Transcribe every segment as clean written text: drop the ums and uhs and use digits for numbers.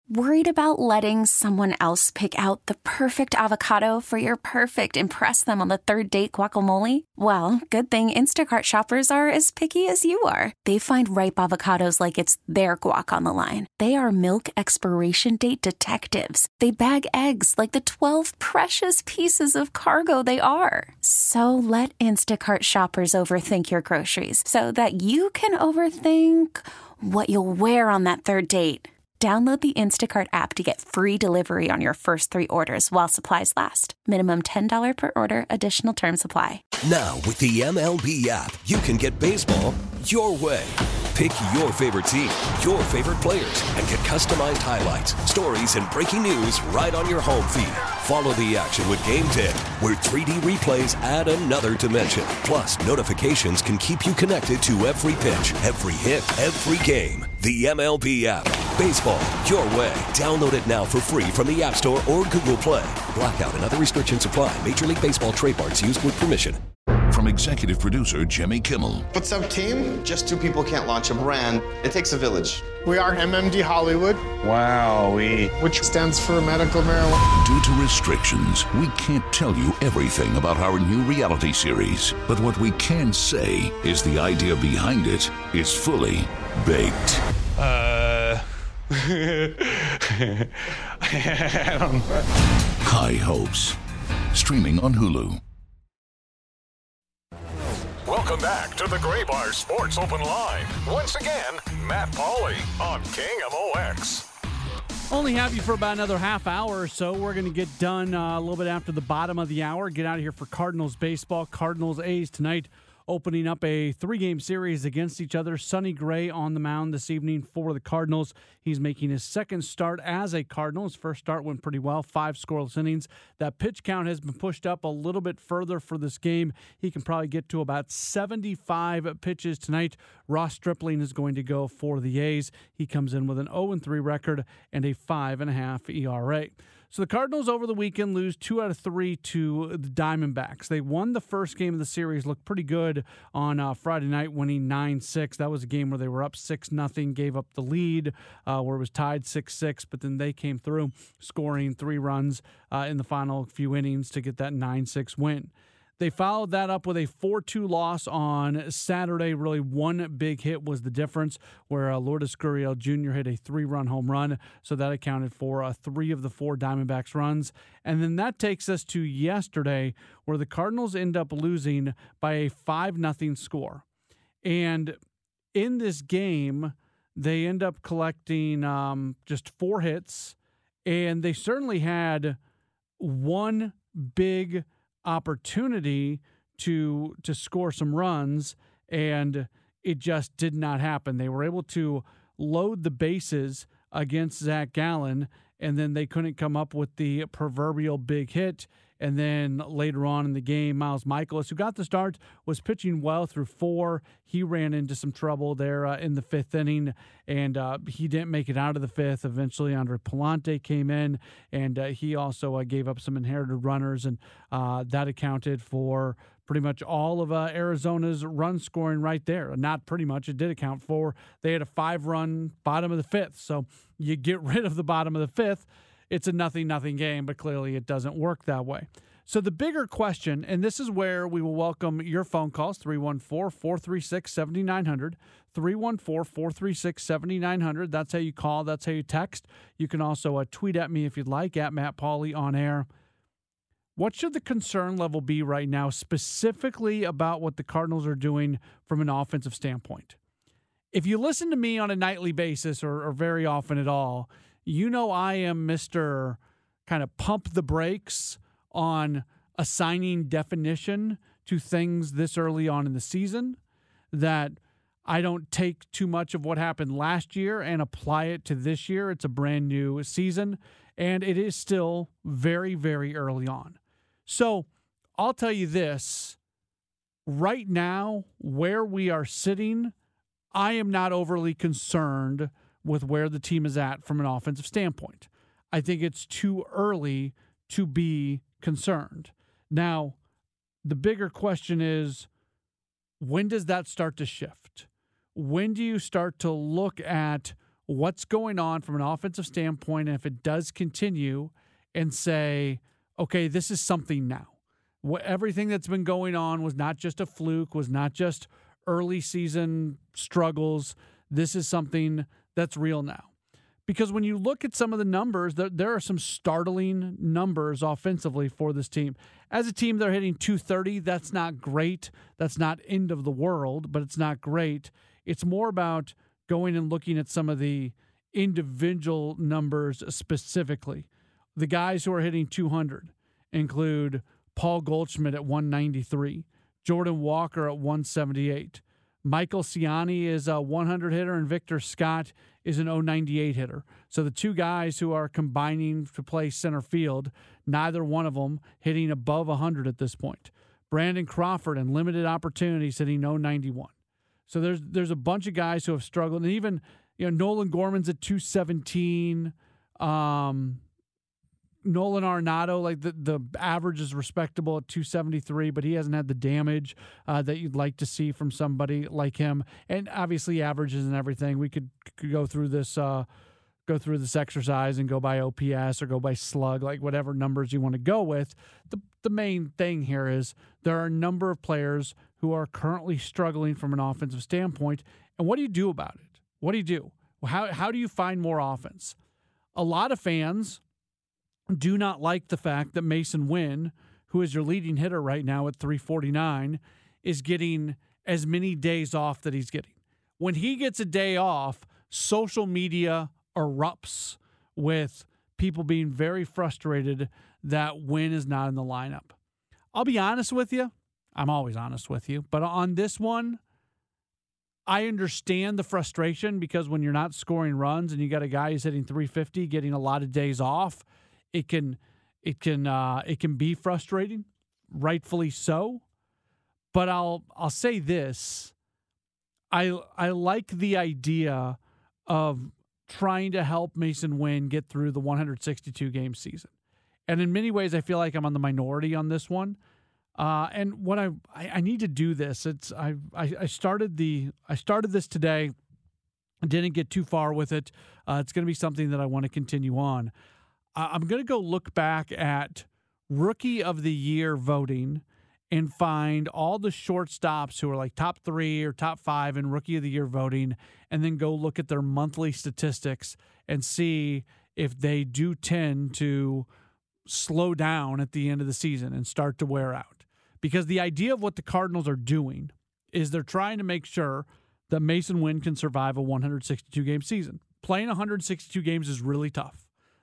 Worried about letting someone else pick out the perfect avocado for your perfect impress them on the third date guacamole? Well, good thing Instacart shoppers are as picky as you are. They find ripe avocados like it's their guac on the line. They are milk expiration date detectives. They bag eggs like the 12 precious pieces of cargo they are. So let Instacart shoppers overthink your groceries so that you can overthink what you'll wear on that third date. Download the Instacart app to get free delivery on your first 3 orders while supplies last. Minimum $10 per order. Additional terms apply. Now, with the MLB app, you can get baseball your way. Pick your favorite team, your favorite players, and get customized highlights, stories, and breaking news right on your home feed. Follow the action with Game 10, where 3D replays add another dimension. Plus, notifications can keep you connected to every pitch, every hit, every game. The MLB app. Baseball your way. Download it now for free from the App Store or Google Play. Blackout and other restrictions apply. Major League Baseball trademarks used with permission. From executive producer Jimmy Kimmel. What's up, team? Just 2 people can't launch a brand. It takes a village. We are MMD Hollywood. Wowee. Which stands for medical marijuana. Due to restrictions, we can't tell you everything about our new reality series. But what we can say is the idea behind it is fully baked. I don't know. High Hopes. Streaming on Hulu. Welcome back to the Graybar Sports Open Line. Once again, Matt Pauley on KMOX. Only have you for about another half hour or so. We're going to get done a little bit after the bottom of the hour. Get out of here for Cardinals baseball. Cardinals A's tonight, opening up a 3-game series against each other. Sonny Gray on the mound this evening for the Cardinals. He's making his second start as a Cardinal. His first start went pretty well, 5 scoreless innings. That pitch count has been pushed up a little bit further for this game. He can probably get to about 75 pitches tonight. Ross Stripling is going to go for the A's. He comes in with an 0-3 record and a 5.5 ERA. So the Cardinals over the weekend lose 2 out of 3 to the Diamondbacks. They won the first game of the series, looked pretty good on Friday night, winning 9-6. That was a game where they were up 6-0, gave up the lead, where it was tied 6-6, but then they came through, scoring 3 runs in the final few innings to get that 9-6 win. They followed that up with a 4-2 loss on Saturday. Really, one big hit was the difference, where Lourdes Gurriel Jr. hit a 3-run home run, so that accounted for 3 of the 4 Diamondbacks runs. And then that takes us to yesterday, where the Cardinals end up losing by a 5-0 score. And in this game, they end up collecting just 4 hits, and they certainly had one big opportunity to score some runs, and it just did not happen. They were able to load the bases against Zach Gallen, and then they couldn't come up with the proverbial big hit. And then later on in the game, Miles Michaelis, who got the start, was pitching well through 4. He ran into some trouble there in the 5th inning, and he didn't make it out of the 5th. Eventually, Andre Palante came in, and he also gave up some inherited runners, and that accounted for pretty much all of Arizona's run scoring right there. Not pretty much. It did account for. They had a 5-run bottom of the 5th. So you get rid of the bottom of the 5th, it's a 0-0 game, but clearly it doesn't work that way. So the bigger question, and this is where we will welcome your phone calls, 314-436-7900, 314-436-7900. That's how you call. That's how you text. You can also tweet at me if you'd like, at Matt Pauley on air. What should the concern level be right now, specifically about what the Cardinals are doing from an offensive standpoint? If you listen to me on a nightly basis or very often at all, you know I am Mr. kind of pump the brakes on assigning definition to things this early on in the season, that I don't take too much of what happened last year and apply it to this year. It's a brand new season, and it is still very, very early on. So I'll tell you this, right now, where we are sitting, I am not overly concerned with where the team is at from an offensive standpoint. I think it's too early to be concerned. Now, the bigger question is, when does that start to shift? When do you start to look at what's going on from an offensive standpoint, and if it does continue, and say, okay, this is something now. Everything that's been going on was not just a fluke, was not just early season struggles. This is something that's real now. Because when you look at some of the numbers, there are some startling numbers offensively for this team. As a team, they're hitting .230. That's not great. That's not end of the world, but it's not great. It's more about going and looking at some of the individual numbers specifically. The guys who are hitting .200 include Paul Goldschmidt at 193, Jordan Walker at 178. Michael Ciani is a 100 hitter, and Victor Scott is an 098 hitter. So the two guys who are combining to play center field, neither one of them hitting above 100 at this point. Brandon Crawford in limited opportunities hitting 091. So there's a bunch of guys who have struggled, and even Nolan Gorman's at 217. Nolan Arenado, like the average is respectable at 273, but he hasn't had the damage that you'd like to see from somebody like him. And obviously averages and everything. We could go through this exercise and go by OPS or go by slug, like whatever numbers you want to go with. The main thing here is there are a number of players who are currently struggling from an offensive standpoint. And what do you do about it? What do you do? How do you find more offense? A lot of fans do not like the fact that Masyn Winn, who is your leading hitter right now at 349, is getting as many days off that he's getting. When he gets a day off, social media erupts with people being very frustrated that Winn is not in the lineup. I'll be honest with you. I'm always honest with you. But on this one, I understand the frustration because when you're not scoring runs and you got a guy who's hitting 350, getting a lot of days off, it can be frustrating, rightfully so. But I'll say this: I like the idea of trying to help Masyn Winn get through the 162 game season, and in many ways, I feel like I'm on the minority on this one. And when I need to do this, I started this today. I didn't get too far with it. It's going to be something that I want to continue on. I'm going to go look back at Rookie of the Year voting and find all the shortstops who are like top 3 or top 5 in Rookie of the Year voting, and then go look at their monthly statistics and see if they do tend to slow down at the end of the season and start to wear out. Because the idea of what the Cardinals are doing is they're trying to make sure that Masyn Winn can survive a 162-game season. Playing 162 games is really tough.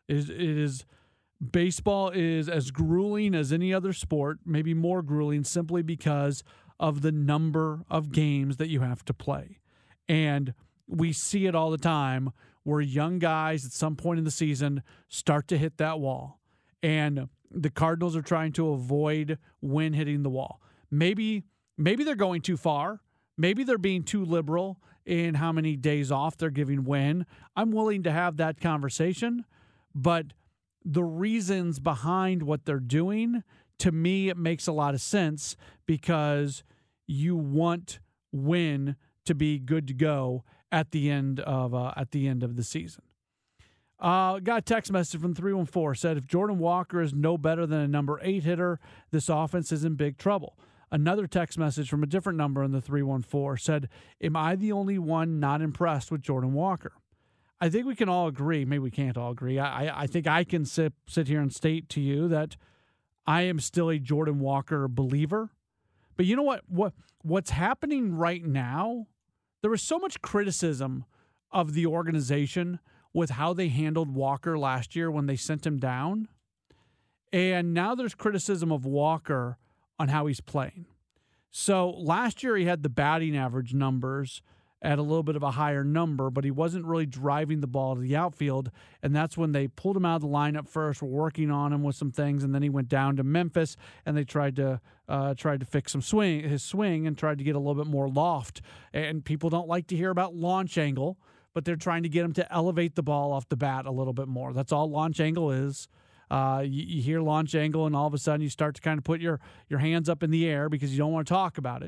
Baseball is as grueling as any other sport, maybe more grueling, simply because of the number of games that you have to play. And we see it all the time where young guys at some point in the season start to hit that wall. And the Cardinals are trying to avoid Winn hitting the wall. Maybe they're going too far. Maybe they're being too liberal in how many days off they're giving Winn. I'm willing to have that conversation. But the reasons behind what they're doing, to me, it makes a lot of sense because you want Winn to be good to go at the end of the season. Got a text message from 314 said, if Jordan Walker is no better than a number 8 hitter, this offense is in big trouble. Another text message from a different number in the 314 said, am I the only one not impressed with Jordan Walker? I think we can all agree. Maybe we can't all agree. I think I can sit here and state to you that I am still a Jordan Walker believer. But you know what's happening right now? There was so much criticism of the organization with how they handled Walker last year when they sent him down. And now there's criticism of Walker on how he's playing. So last year he had the batting average numbers at a little bit of a higher number, but he wasn't really driving the ball to the outfield, and that's when they pulled him out of the lineup first, were working on him with some things, and then he went down to Memphis, and they tried to fix his swing and tried to get a little bit more loft. And people don't like to hear about launch angle, but they're trying to get him to elevate the ball off the bat a little bit more. That's all launch angle is. You hear launch angle, and all of a sudden you start to kind of put your hands up in the air because you don't want to talk about it.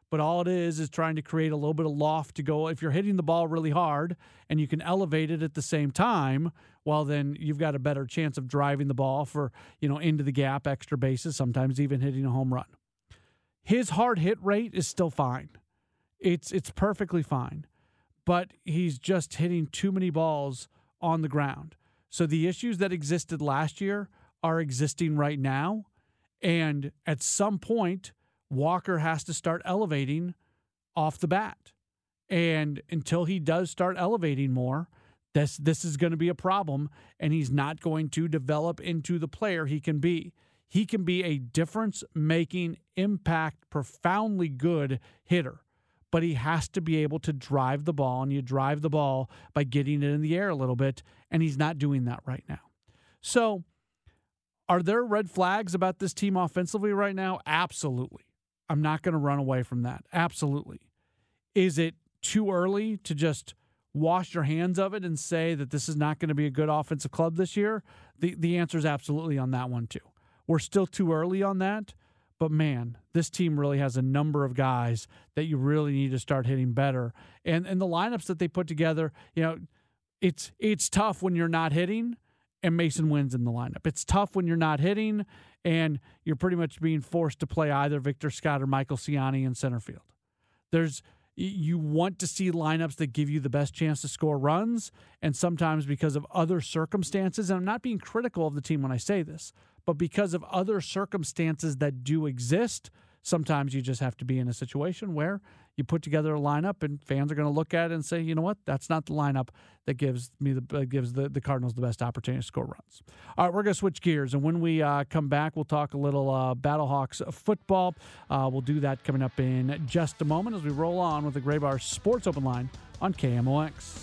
But all it is trying to create a little bit of loft to go. If you're hitting the ball really hard and you can elevate it at the same time, well, then you've got a better chance of driving the ball for, into the gap, extra bases, sometimes even hitting a home run. His hard hit rate is still fine. It's perfectly fine. But he's just hitting too many balls on the ground. So the issues that existed last year are existing right now. And at some point, Walker has to start elevating off the bat. And until he does start elevating more, this is going to be a problem, and he's not going to develop into the player he can be. He can be a difference-making, impact, profoundly good hitter, but he has to be able to drive the ball, and you drive the ball by getting it in the air a little bit, and he's not doing that right now. So are there red flags about this team offensively right now? Absolutely. I'm not going to run away from that. Absolutely. Is it too early to just wash your hands of it and say that this is not going to be a good offensive club this year? The answer is absolutely on that one too. We're still too early on that, but man, this team really has a number of guys that you really need to start hitting better. And the lineups that they put together, it's tough when you're not hitting and Mason Wynn's in the lineup. It's tough when you're not hitting and you're pretty much being forced to play either Victor Scott or Michael Ciani in center field. You want to see lineups that give you the best chance to score runs, and sometimes because of other circumstances, and I'm not being critical of the team when I say this, but because of other circumstances that do exist, sometimes you just have to be in a situation where you put together a lineup and fans are going to look at it and say, you know what, that's not the lineup that gives the Cardinals the best opportunity to score runs. All right, we're going to switch gears, and when we come back, we'll talk a little Battlehawks football. We'll do that coming up in just a moment as we roll on with the Gray Bar Sports Open Line on KMOX.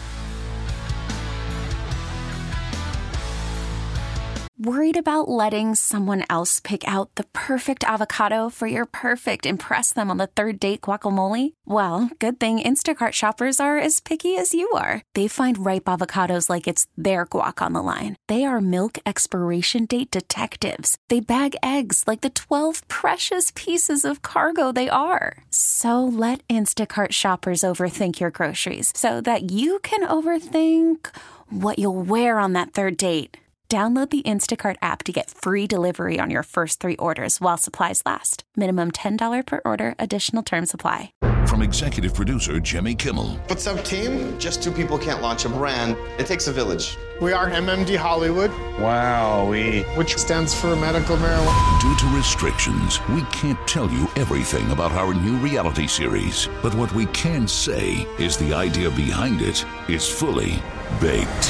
Worried about letting someone else pick out the perfect avocado for your perfect impress them on the third date guacamole? Well, good thing Instacart shoppers are as picky as you are. They find ripe avocados like it's their guac on the line. They are milk expiration date detectives. They bag eggs like the 12 precious pieces of cargo they are. So let Instacart shoppers overthink your groceries so that you can overthink what you'll wear on that third date. Download the Instacart app to get free delivery on your first 3 orders while supplies last. Minimum $10 per order. Additional terms apply. From executive producer Jimmy Kimmel. What's up, team? Just 2 people can't launch a brand. It takes a village. We are MMD Hollywood, which stands for medical marijuana. Due to restrictions, we can't tell you everything about our new reality series. But what we can say is the idea behind it is fully baked.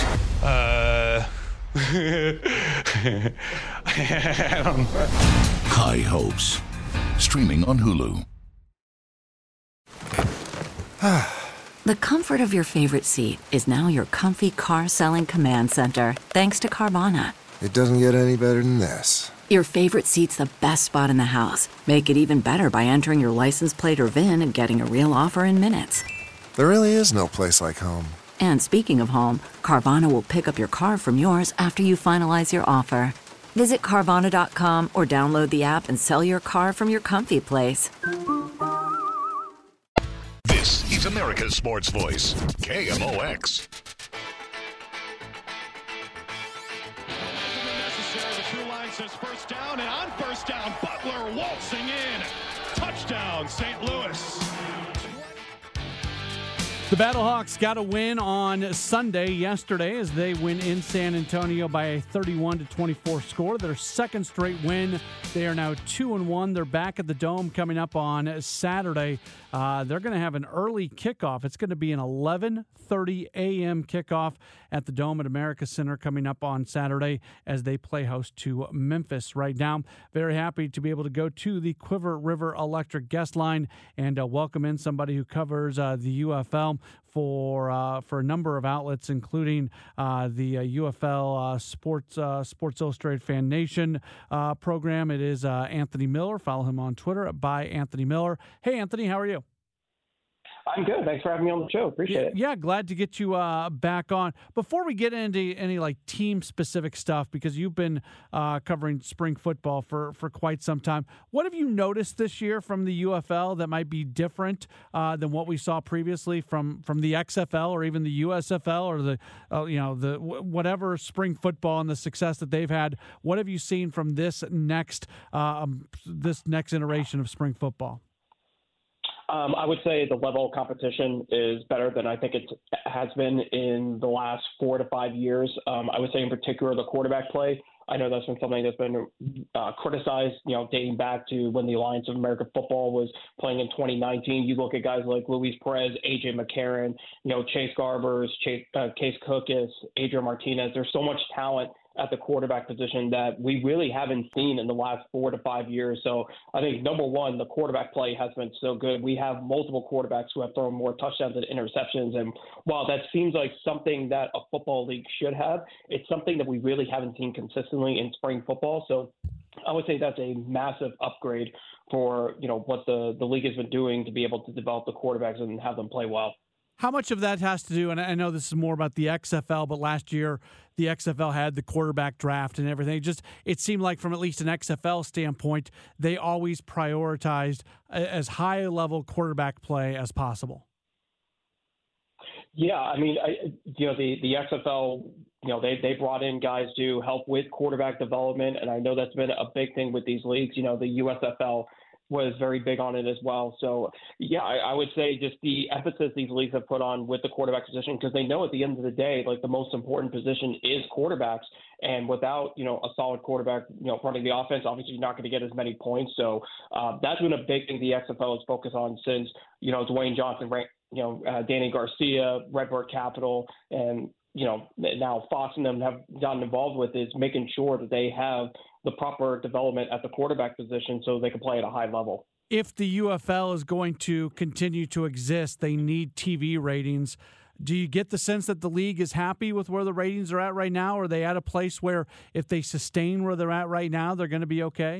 High Hopes. Streaming on Hulu. The comfort of your favorite seat is now your comfy car selling command center, thanks to Carvana. It doesn't get any better than this. Your favorite seat's the best spot in the house. Make it even better by entering your license plate or VIN and getting a real offer in minutes. There really is no place like home. And speaking of home, Carvana will pick up your car from yours after you finalize your offer. Visit Carvana.com or download the app and sell your car from your comfy place. This is America's Sports Voice, KMOX. The true line says first down, and on first down, Butler waltzing in. Touchdown, St. Louis. The Battlehawks got a win on Sunday yesterday as they win in San Antonio by a 31-24 score. Their second straight win. They are now 2-1. They're back at the Dome coming up on Saturday. They're going to have an early kickoff. It's going to be an 11:30 a.m. kickoff at the Dome at America Center coming up on Saturday as they play host to Memphis right now. Very happy to be able to go to the Quiver River Electric guest line and welcome in somebody who covers the UFL for a number of outlets, including the UFL Sports Illustrated Fan Nation program. It is Anthony Miller. Follow him on Twitter @ByAnthonyMiller. Hey, Anthony, how are you? I'm good. Thanks for having me on the show. Appreciate it. Yeah, glad to get you back on. Before we get into any like team-specific stuff, because you've been covering spring football for quite some time, what have you noticed this year from the UFL that might be different than what we saw previously from the XFL or even the USFL or the whatever spring football and the success that they've had? What have you seen from this next iteration of spring football? I would say the level of competition is better than I think it has been in the last 4 to 5 years. I would say in particular the quarterback play. I know that's been something that's been criticized, dating back to when the Alliance of American Football was playing in 2019. You look at guys like Luis Perez, A.J. McCarron, Chase Garbers, Case Cookus, Adrian Martinez. There's so much talent at the quarterback position that we really haven't seen in the last 4 to 5 years. So I think, number one, the quarterback play has been so good. We have multiple quarterbacks who have thrown more touchdowns than interceptions. And while that seems like something that a football league should have, it's something that we really haven't seen consistently in spring football. So I would say that's a massive upgrade for, what the league has been doing to be able to develop the quarterbacks and have them play well. How much of that has to do, and I know this is more about the XFL, but last year the XFL had the quarterback draft and everything. It seemed like from at least an XFL standpoint, they always prioritized as high-level quarterback play as possible. Yeah, I mean, the XFL, they brought in guys to help with quarterback development, and I know that's been a big thing with these leagues. The USFL was very big on it as well. So, yeah, I would say just the emphasis these leagues have put on with the quarterback position, because they know at the end of the day, like, the most important position is quarterbacks. And without, a solid quarterback, running the offense, obviously you're not going to get as many points. So that's been a big thing the XFL has focused on since, Dwayne Johnson, Danny Garcia, Redbird Capital, and now Fox and them have gotten involved with, is making sure that they have the proper development at the quarterback position so they can play at a high level. If the UFL is going to continue to exist, they need TV ratings. Do you get the sense that the league is happy with where the ratings are at right now? Or are they at a place where if they sustain where they're at right now, they're going to be okay?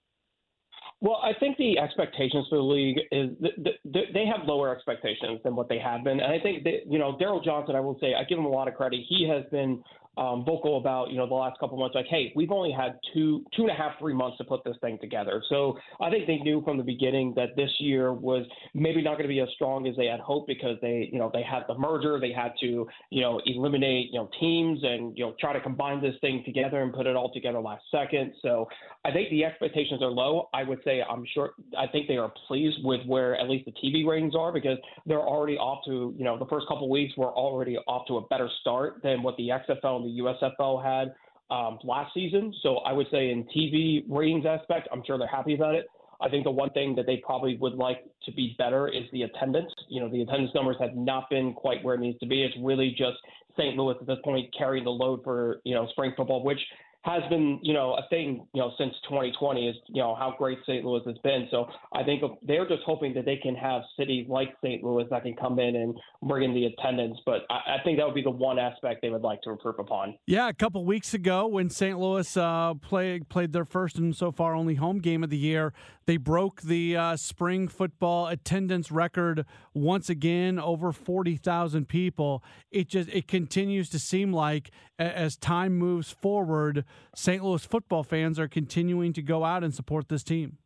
Well, I think the expectations for the league is they have lower expectations than what they have been. And I think that, Daryl Johnson, I will say, I give him a lot of credit. He has been vocal about, the last couple of months, like, hey, we've only had 2.5-3 months to put this thing together. So I think they knew from the beginning that this year was maybe not going to be as strong as they had hoped, because they had the merger. They had to, eliminate, teams and, try to combine this thing together and put it all together last second. So I think the expectations are low. I would say I think they are pleased with where at least the TV ratings are, because they're already off to, the first couple of weeks were already off to a better start than what the XFL and the USFL had last season. So I would say in TV ratings aspect, I'm sure they're happy about it. I think the one thing that they probably would like to be better is the attendance. The attendance numbers have not been quite where it needs to be. It's really just St. Louis at this point carrying the load for, spring football, which has been, a thing, since 2020 is, how great St. Louis has been. So I think they're just hoping that they can have cities like St. Louis that can come in and bring in the attendance. But I think that would be the one aspect they would like to improve upon. Yeah, a couple weeks ago when St. Louis played their first and so far only home game of the year, they broke the spring football attendance record once again, over 40,000 people. It continues to seem like as time moves forward, St. Louis football fans are continuing to go out and support this team.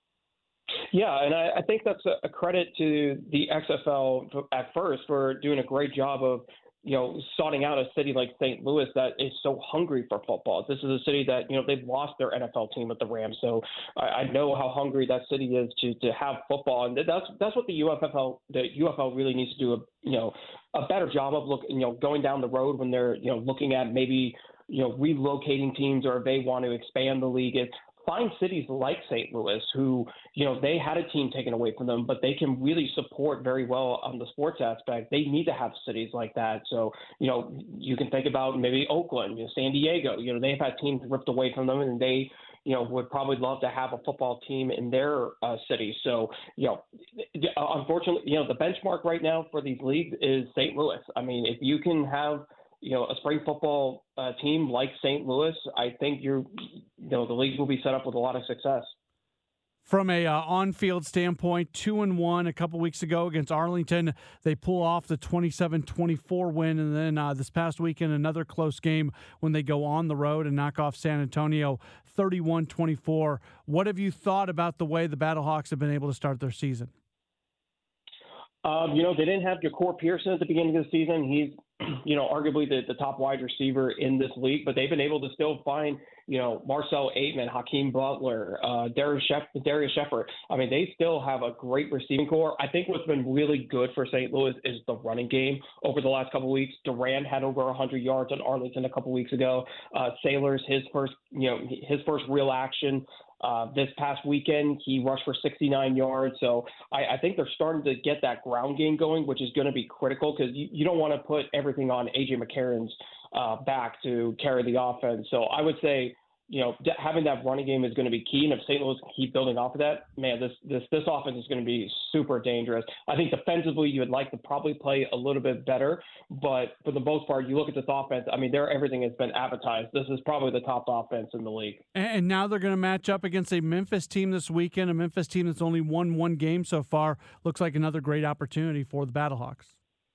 Yeah, and I think that's a credit to the XFL at first for doing a great job of, sorting out a city like St. Louis that is so hungry for football. This is a city that, they've lost their NFL team with the Rams. So I know how hungry that city is to have football. And that's what the UFL really needs to do a better job of going down the road when they're, looking at maybe, relocating teams, or if they want to expand the league. It's find cities like St. Louis who, they had a team taken away from them, but they can really support very well on the sports aspect. They need to have cities like that. So, you can think about maybe Oakland, San Diego, they've had teams ripped away from them, and they, would probably love to have a football team in their city. So, unfortunately, the benchmark right now for these leagues is St. Louis. I mean, if you can have a spring football team like St. Louis, I think the league will be set up with a lot of success. From a on-field standpoint, 2-1 a couple weeks ago against Arlington. They pull off the 27-24 win, and then this past weekend, another close game when they go on the road and knock off San Antonio 31-24. What have you thought about the way the Battlehawks have been able to start their season? They didn't have Ja'Cour Pearson at the beginning of the season. He's, arguably the top wide receiver in this league, but they've been able to still find, Marcel Aitman, Hakeem Butler, Darius Shepard. I mean, they still have a great receiving core. I think what's been really good for St. Louis is the running game over the last couple of weeks. Durant had over 100 yards on Arlington a couple weeks ago. Sailors, his first real action. This past weekend, he rushed for 69 yards. So I think they're starting to get that ground game going, which is going to be critical because you don't want to put everything on A.J. McCarron's back to carry the offense. So I would say, having that running game is going to be key. And if St. Louis can keep building off of that, man, this offense is going to be super dangerous. I think defensively, you would like to probably play a little bit better. But for the most part, you look at this offense, I mean, everything has been advertised. This is probably the top offense in the league. And now they're going to match up against a Memphis team this weekend, a Memphis team that's only won one game so far. Looks like another great opportunity for the Battlehawks.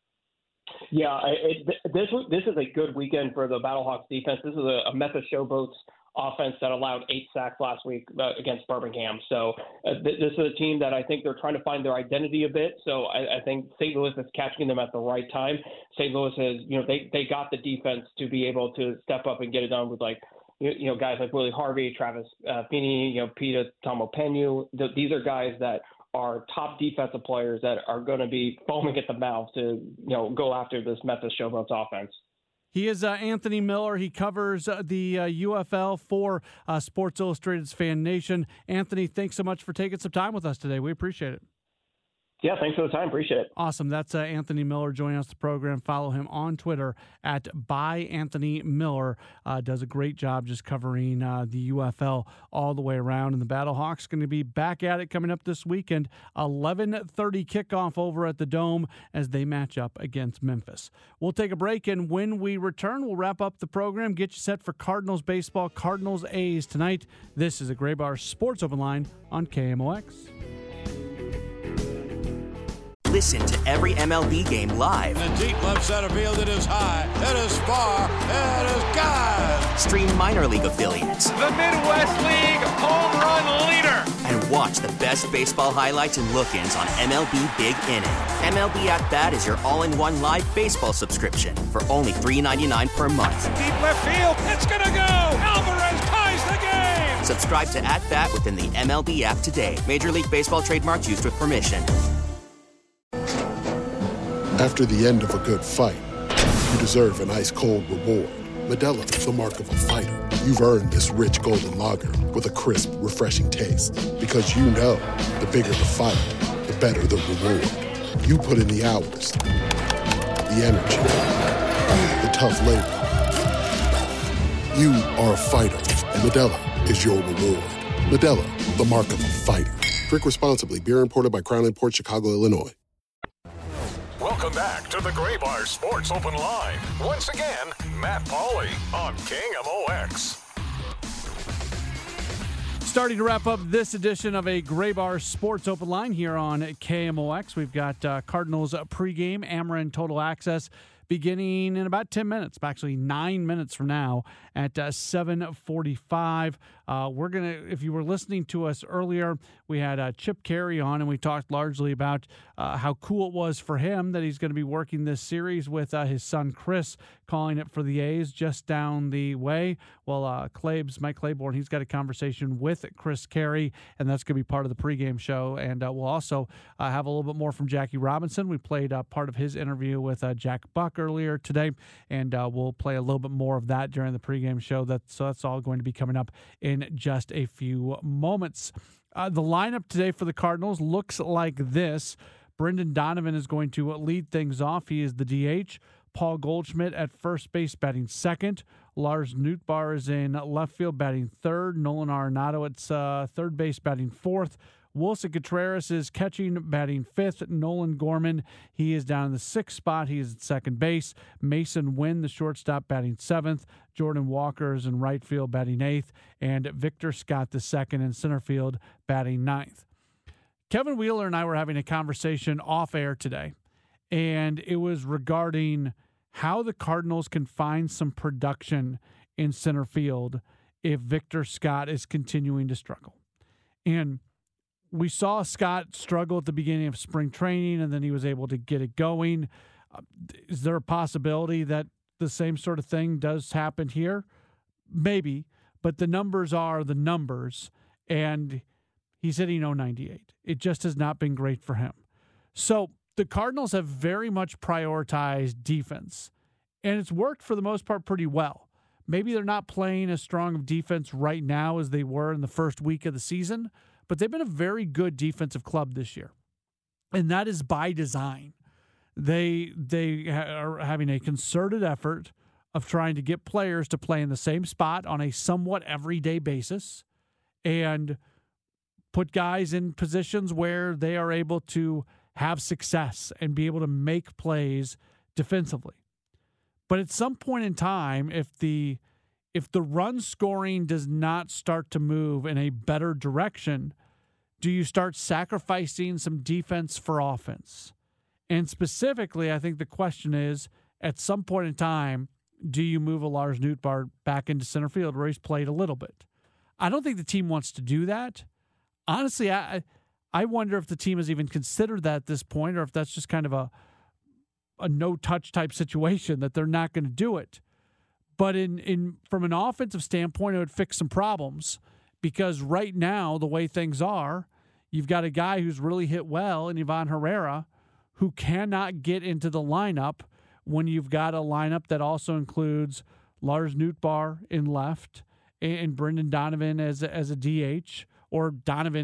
Yeah, this is a good weekend for the Battlehawks defense. This is a Memphis Showboats offense that allowed 8 sacks last week against Birmingham. So this is a team that I think they're trying to find their identity a bit. So I think St. Louis is catching them at the right time. St. Louis has, they got the defense to be able to step up and get it done with guys like Willie Harvey, Travis Feeney, Peter Tomopenu. These are guys that are top defensive players that are going to be foaming at the mouth to, go after this Memphis Showboats offense. He is Anthony Miller. He covers the UFL for Sports Illustrated's Fan Nation. Anthony, thanks so much for taking some time with us today. We appreciate it. Yeah, thanks for the time. Appreciate it. Awesome. That's Anthony Miller joining us the program. Follow him on Twitter at @ByAnthonyMiller. Does a great job just covering the UFL all the way around. And the Battlehawks going to be back at it coming up this weekend. 11:30 kickoff over at the Dome as they match up against Memphis. We'll take a break, and when we return, we'll wrap up the program, get you set for Cardinals baseball, Cardinals A's tonight. This is a Graybar Sports Open Line on KMOX. Listen to every MLB game live. In the deep left center field, it is high, it is far, it is gone. Stream minor league affiliates. The Midwest League home run leader. And watch the best baseball highlights and look-ins on MLB Big Inning. MLB At Bat is your all-in-one live baseball subscription for only $3.99 per month. Deep left field, it's gonna go. Alvarez ties the game. Subscribe to At Bat within the MLB app today. Major League Baseball trademarks used with permission. After the end of a good fight, you deserve an ice-cold reward. Modelo is the mark of a fighter. You've earned this rich golden lager with a crisp, refreshing taste. Because you know, the bigger the fight, the better the reward. You put in the hours, the energy, the tough labor. You are a fighter, and Modelo is your reward. Modelo, the mark of a fighter. Drink responsibly. Beer imported by Crown Imports, Chicago, Illinois. Welcome back to the Graybar Sports Open Line. Once again, Matt Pauley on KMOX. Starting to wrap up this edition of a Graybar Sports Open Line here on KMOX. We've got Cardinals pregame, Ameren Total Access, beginning in about 10 minutes, actually 9 minutes from now at 7:45. We're going to, if you were listening to us earlier, we had Chip Caray on, and we talked largely about how cool it was for him that he's going to be working this series with his son Chris, calling it for the A's just down the way. Well, Mike Claiborne, he's got a conversation with Chris Caray, and that's going to be part of the pregame show. And we'll also have a little bit more from Jackie Robinson. We played part of his interview with Jack Buck earlier today, and we'll play a little bit more of that during the pregame show. So that's all going to be coming up in just a few moments. The lineup today for the Cardinals looks like this. Brendan Donovan is going to lead things off. He is the DH. Paul Goldschmidt at first base batting second. Lars Nootbaar is in left field batting third. Nolan Arenado at third base batting fourth. Wilson Contreras is catching, batting 5th. Nolan Gorman, he is down in the 6th spot. He is at second base. Mason Wynn, the shortstop, batting 7th. Jordan Walker is in right field, batting 8th. And Victor Scott, the second in center field, batting 9th. Kevin Wheeler and I were having a conversation off air today, and it was regarding how the Cardinals can find some production in center field if Victor Scott is continuing to struggle. And we saw Scott struggle at the beginning of spring training, and then he was able to get it going. Is there a possibility that the same sort of thing does happen here? Maybe, but the numbers are the numbers, and he's hitting .098. It just has not been great for him. So the Cardinals have very much prioritized defense, and it's worked for the most part pretty well. Maybe they're not playing as strong of defense right now as they were in the first week of the season, but they've been a very good defensive club this year, and that is by design. They are having a concerted effort of trying to get players to play in the same spot on a somewhat everyday basis and put guys in positions where they are able to have success and be able to make plays defensively. But at some point in time, if the run scoring does not start to move in a better direction, do you start sacrificing some defense for offense? And specifically, I think the question is, at some point in time, do you move a Lars Nootbaar back into center field where he's played a little bit? I don't think the team wants to do that. Honestly, I wonder if the team has even considered that at this point, or if that's just kind of a no-touch type situation that they're not going to do it. But from an offensive standpoint, it would fix some problems, because right now, the way things are, you've got a guy who's really hit well in Ivan Herrera who cannot get into the lineup when you've got a lineup that also includes Lars Nootbaar in left and Brendan Donovan as a DH, or Donovan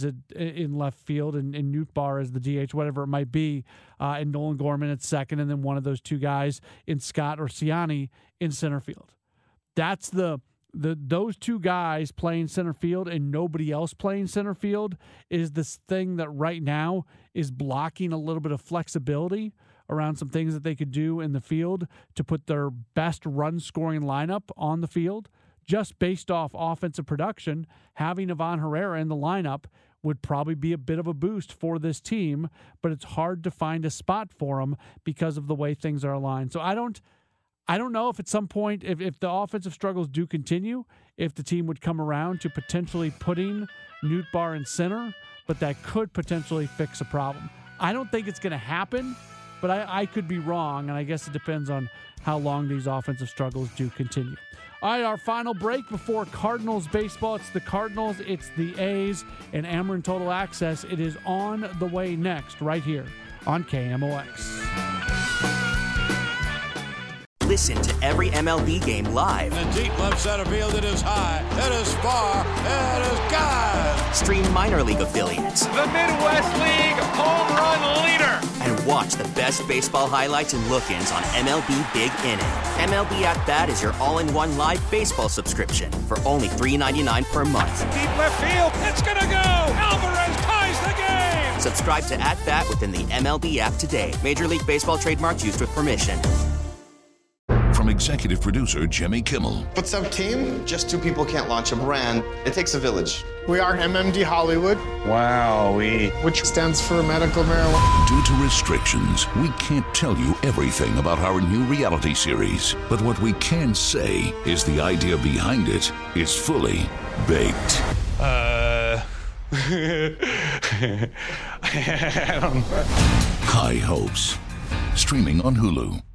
in left field and Nootbaar as the DH, whatever it might be, and Nolan Gorman at second, and then one of those two guys in Scott or Ciani in center field. That's those two guys playing center field and nobody else playing center field is this thing that right now is blocking a little bit of flexibility around some things that they could do in the field to put their best run-scoring lineup on the field. Just based off offensive production, having Ivan Herrera in the lineup would probably be a bit of a boost for this team, but it's hard to find a spot for him because of the way things are aligned. So I don't know if at some point, if the offensive struggles do continue, if the team would come around to potentially putting Nootbaar in center, but that could potentially fix a problem. I don't think it's going to happen, but I could be wrong, and I guess it depends on how long these offensive struggles do continue. All right, our final break before Cardinals baseball. It's the Cardinals, it's the A's, and Ameren Total Access. It is on the way next, right here on KMOX. Listen to every MLB game live. In the deep left center field, it is high, it is far, it is gone. Stream minor league affiliates. The Midwest League home run leader. And watch the best baseball highlights and look-ins on MLB Big Inning. MLB At Bat is your all-in-one live baseball subscription for only $3.99 per month. Deep left field, it's gonna go. Alvarez ties the game. Subscribe to At Bat within the MLB app today. Major League Baseball trademarks used with permission. From executive producer Jimmy Kimmel. What's up, team? Just two people can't launch a brand. It takes a village. We are MMD Hollywood. Wow, which stands for medical marijuana. Due to restrictions, we can't tell you everything about our new reality series. But what we can say is the idea behind it is fully baked. I don't know. High Hopes. Streaming on Hulu.